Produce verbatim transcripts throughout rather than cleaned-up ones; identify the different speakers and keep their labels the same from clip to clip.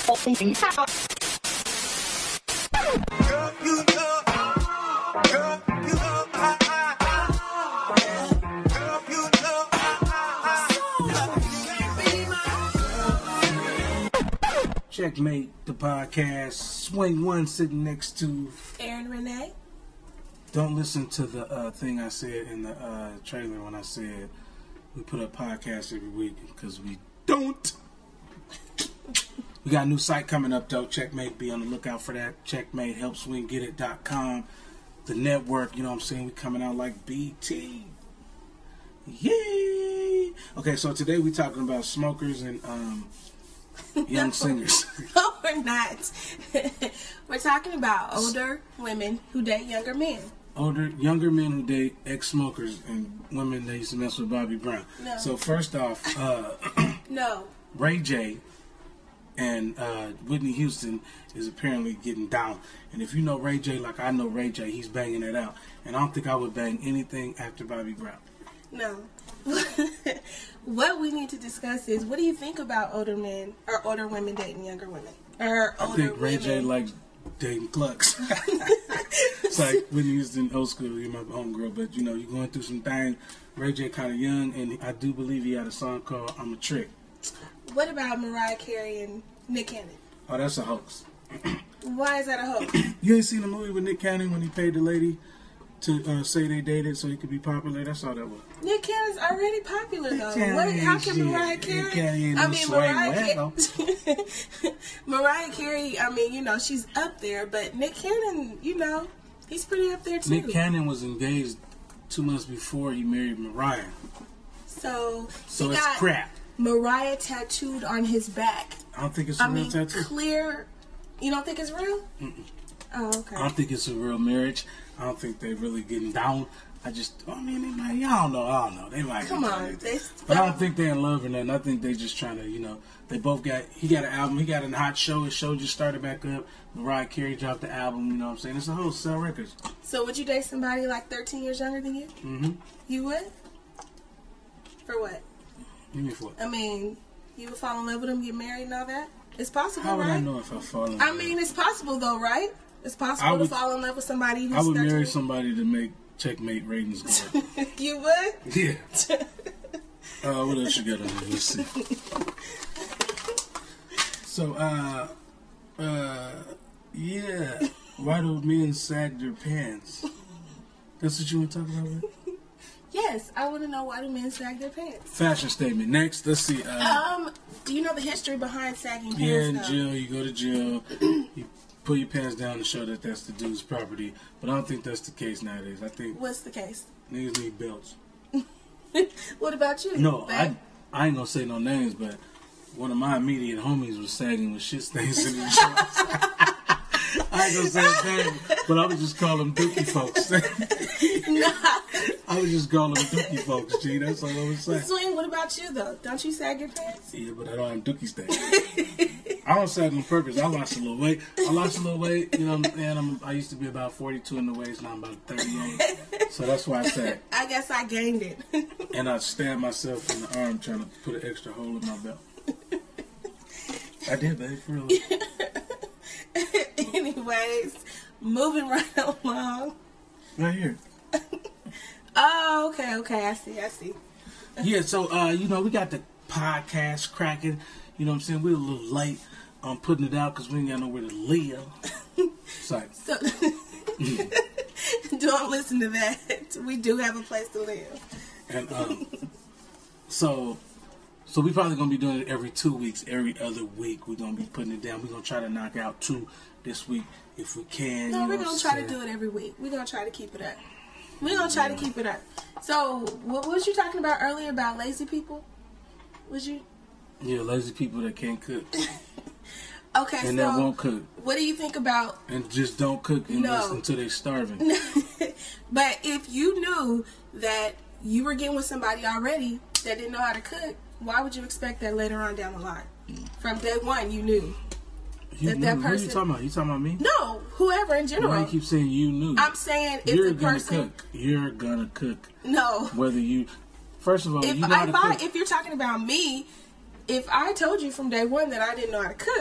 Speaker 1: Checkmate, the podcast. Swing One sitting next to
Speaker 2: Aaron Renee.
Speaker 1: Don't listen to the uh, thing I said in the uh, trailer when I said we put up podcasts every week, because we don't. We got a new site coming up though. Checkmate, be on the lookout for that. Checkmate, help swing get it dot com. The network, you know what I'm saying? We coming out like B T. Yay! Okay, so today we talking about smokers and um, young
Speaker 2: no,
Speaker 1: singers.
Speaker 2: No, we're not. We're talking about older women who date younger men.
Speaker 1: Older, younger men who date ex-smokers and women that used to mess with Bobby Brown.
Speaker 2: No.
Speaker 1: So first off, uh,
Speaker 2: no.
Speaker 1: Ray J and uh, Whitney Houston is apparently getting down. And if you know Ray J like I know Ray J, he's banging it out. And I don't think I would bang anything after Bobby Brown.
Speaker 2: No. What we need to discuss is, what do you think about older men or older women dating younger women? Or older
Speaker 1: I think Ray
Speaker 2: women.
Speaker 1: J likes dating clucks. It's like Whitney Houston, old school, you're my homegirl, but you know, you're going through some things. Ray J kind of young, and I do believe he had a song called I'm a Trick.
Speaker 2: What about Mariah Carey and Nick Cannon?
Speaker 1: Oh, that's a hoax.
Speaker 2: Why is that a hoax?
Speaker 1: You ain't seen the movie with Nick Cannon when he paid the lady to uh, say they dated so he could be popular? That's all that was.
Speaker 2: Nick Cannon's already popular though.
Speaker 1: Cannon
Speaker 2: What, how
Speaker 1: ain't
Speaker 2: can
Speaker 1: shit.
Speaker 2: Mariah
Speaker 1: Nick
Speaker 2: Carey?
Speaker 1: Cannon ain't
Speaker 2: I
Speaker 1: no
Speaker 2: mean,
Speaker 1: swing
Speaker 2: Mariah
Speaker 1: well.
Speaker 2: Carey. Mariah Carey. I mean, you know, she's up there, but Nick Cannon, you know, he's pretty up there too.
Speaker 1: Nick Cannon was engaged two months before he married Mariah.
Speaker 2: So,
Speaker 1: So
Speaker 2: he
Speaker 1: it's
Speaker 2: got
Speaker 1: crap.
Speaker 2: Mariah tattooed on his back.
Speaker 1: I don't think it's a
Speaker 2: I
Speaker 1: real
Speaker 2: mean,
Speaker 1: tattoo.
Speaker 2: clear. You don't think it's real?
Speaker 1: Mm-mm.
Speaker 2: Oh, okay.
Speaker 1: I don't think it's a real marriage. I don't think they're really getting down. I just, I mean, they might, I don't know, I don't know. They might
Speaker 2: Come
Speaker 1: be
Speaker 2: on,
Speaker 1: trying to-
Speaker 2: they
Speaker 1: But I don't think they're in love or nothing. I think they just trying to, you know, they both got, he got an album, he got a hot show, his show just started back up. Mariah Carey dropped the album, you know what I'm saying? It's a whole sell records.
Speaker 2: So would you date somebody like thirteen years younger than you?
Speaker 1: Mm-hmm.
Speaker 2: You would? For what?
Speaker 1: Give me for it.
Speaker 2: I mean, you would fall in love with them, get married and all that? It's possible,
Speaker 1: How would
Speaker 2: right?
Speaker 1: I know if I fall in love?
Speaker 2: I mean, it's possible though, right? It's possible
Speaker 1: I would-
Speaker 2: to fall in love with somebody who's
Speaker 1: I would
Speaker 2: thirteen.
Speaker 1: marry somebody to make Checkmate ratings go up.
Speaker 2: You would?
Speaker 1: Yeah. Uh, what else you got on there? Let's see. So, uh, uh, yeah. Why do men sag their pants? That's what you want to talk about, right?
Speaker 2: Yes, I want to know, why do men sag their pants?
Speaker 1: Fashion statement. Next, let's see. Uh,
Speaker 2: Um, do you know the history behind sagging pants?
Speaker 1: yeah, in
Speaker 2: though?
Speaker 1: jail, you go to jail, you pull your pants down to show that that's the dude's property. But I don't think that's the case nowadays. I think
Speaker 2: What's the case?
Speaker 1: niggas need belts.
Speaker 2: What about you?
Speaker 1: No,
Speaker 2: babe?
Speaker 1: I, I ain't gonna say no names, but one of my immediate homies was sagging with shit stains in his shorts. I ain't gonna say his name, but I would just call them dookie folks.
Speaker 2: Nah.
Speaker 1: I would just call them dookie folks, G. That's all I would say.
Speaker 2: Swing, what about you though? Don't you sag your pants?
Speaker 1: Yeah, but I don't have dookie stains. I don't sag on purpose. I lost a little weight. I lost a little weight, you know, and I'm, I used to be about forty-two in the waist, now I'm about thirty-eight. So that's why I sag.
Speaker 2: I guess I gained it.
Speaker 1: And I stabbed myself in the arm trying to put an extra hole in my belt. I did, babe, for real.
Speaker 2: Anyways, moving right along.
Speaker 1: Right here.
Speaker 2: Oh, okay, okay. I see, I see.
Speaker 1: Yeah, so, uh, you know, we got the podcast cracking. You know what I'm saying? We're a little late on putting it out because we ain't got nowhere to live. It's like,
Speaker 2: So, don't listen to that. We do have a place to live.
Speaker 1: and um, so, so we probably gonna be doing it every two weeks, every other week. We're gonna be putting it down. We're gonna try to knock out two this week if we can.
Speaker 2: No,
Speaker 1: you know
Speaker 2: we're
Speaker 1: what
Speaker 2: gonna
Speaker 1: I'm
Speaker 2: try
Speaker 1: saying?
Speaker 2: to do it every week. We're gonna try to keep it up. We're gonna try to keep it up. So, what was you talking about earlier about lazy people? Was you?
Speaker 1: Yeah, lazy people that can't cook
Speaker 2: Okay,
Speaker 1: and
Speaker 2: so
Speaker 1: that won't cook
Speaker 2: what do you think about?
Speaker 1: and just don't cook unless,
Speaker 2: No.
Speaker 1: until they're starving.
Speaker 2: But if you knew that you were getting with somebody already that didn't know how to cook, why would you expect that later on down the line? From day one, you knew.
Speaker 1: You
Speaker 2: That
Speaker 1: knew.
Speaker 2: that
Speaker 1: Who you
Speaker 2: person-
Speaker 1: talking about? You talking about me?
Speaker 2: No, whoever in general.
Speaker 1: Why you keep saying you knew?
Speaker 2: I'm saying if
Speaker 1: You're
Speaker 2: the
Speaker 1: gonna
Speaker 2: person.
Speaker 1: cook. You're gonna cook.
Speaker 2: No.
Speaker 1: Whether you, first of all,
Speaker 2: If
Speaker 1: you know how
Speaker 2: if,
Speaker 1: to
Speaker 2: I,
Speaker 1: cook.
Speaker 2: if you're talking about me, if I told you from day one that I didn't know how to cook,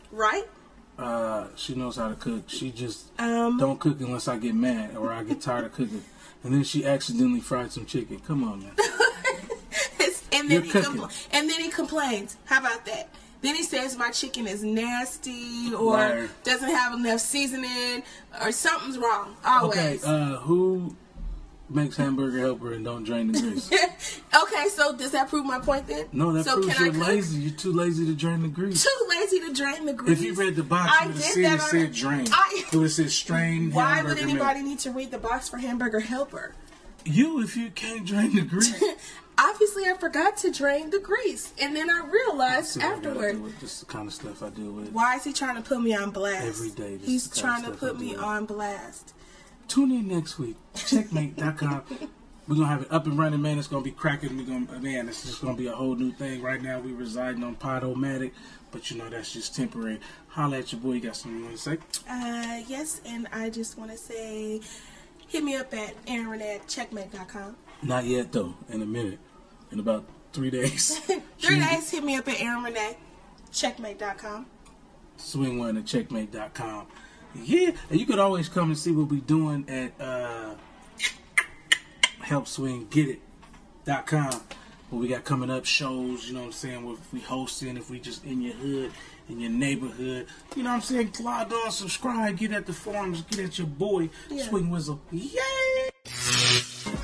Speaker 2: right?
Speaker 1: Uh, she knows how to cook. She just
Speaker 2: Um,
Speaker 1: don't cook unless I get mad or I get tired of cooking. And then she accidentally fried some chicken. Come on, man.
Speaker 2: and then
Speaker 1: You're
Speaker 2: he
Speaker 1: cooking.
Speaker 2: compl- and then he complains. How about that? Then he says my chicken is nasty or
Speaker 1: Liar.
Speaker 2: doesn't have enough seasoning or something's wrong.
Speaker 1: Okay,
Speaker 2: Always.
Speaker 1: uh, who makes Hamburger Helper and don't drain the grease?
Speaker 2: Okay, so does that prove my point then?
Speaker 1: No, that
Speaker 2: so
Speaker 1: proves
Speaker 2: can
Speaker 1: you're
Speaker 2: I cook?
Speaker 1: lazy. You're too lazy to drain the grease.
Speaker 2: Too lazy to drain the grease.
Speaker 1: If you read the box,
Speaker 2: I
Speaker 1: you would have
Speaker 2: did
Speaker 1: seen
Speaker 2: that
Speaker 1: it
Speaker 2: on-
Speaker 1: said drain.
Speaker 2: I-
Speaker 1: It would have said strain
Speaker 2: Why
Speaker 1: hamburger
Speaker 2: would anybody
Speaker 1: milk.
Speaker 2: need to read the box for Hamburger Helper?
Speaker 1: You, if you can't drain the grease.
Speaker 2: Obviously, I forgot to drain the grease, and then I realized
Speaker 1: See what I gotta
Speaker 2: afterward.
Speaker 1: do with- This is the kind of stuff I deal with.
Speaker 2: Why is he trying to put me on blast?
Speaker 1: Every day, this
Speaker 2: He's
Speaker 1: is the
Speaker 2: trying
Speaker 1: kind
Speaker 2: to
Speaker 1: of stuff
Speaker 2: put
Speaker 1: I
Speaker 2: me
Speaker 1: do.
Speaker 2: on blast.
Speaker 1: Tune in next week. Checkmate dot com. We're gonna have it up and running, man. It's gonna be cracking. We're gonna, man, it's just gonna be a whole new thing. Right now, we residing on Podomatic, but you know that's just temporary. Holla at your boy. You got something you want to say?
Speaker 2: Uh, yes, and I just want to say, hit me up at Aaron at checkmate dot com.
Speaker 1: Not yet, though. In a minute. In about three days.
Speaker 2: Three
Speaker 1: She-
Speaker 2: days, hit me up at Aaron Renee, checkmate dot com.
Speaker 1: Swing one at checkmate dot com. Yeah, and you could always come and see what we doing at uh, help swing get it dot com. What we got coming up, shows, you know what I'm saying, if we hosting, if we just in your hood, in your neighborhood, you know what I'm saying, log on, subscribe, get at the forums, get at your boy,
Speaker 2: Yeah.
Speaker 1: Swing Whistle. Yay!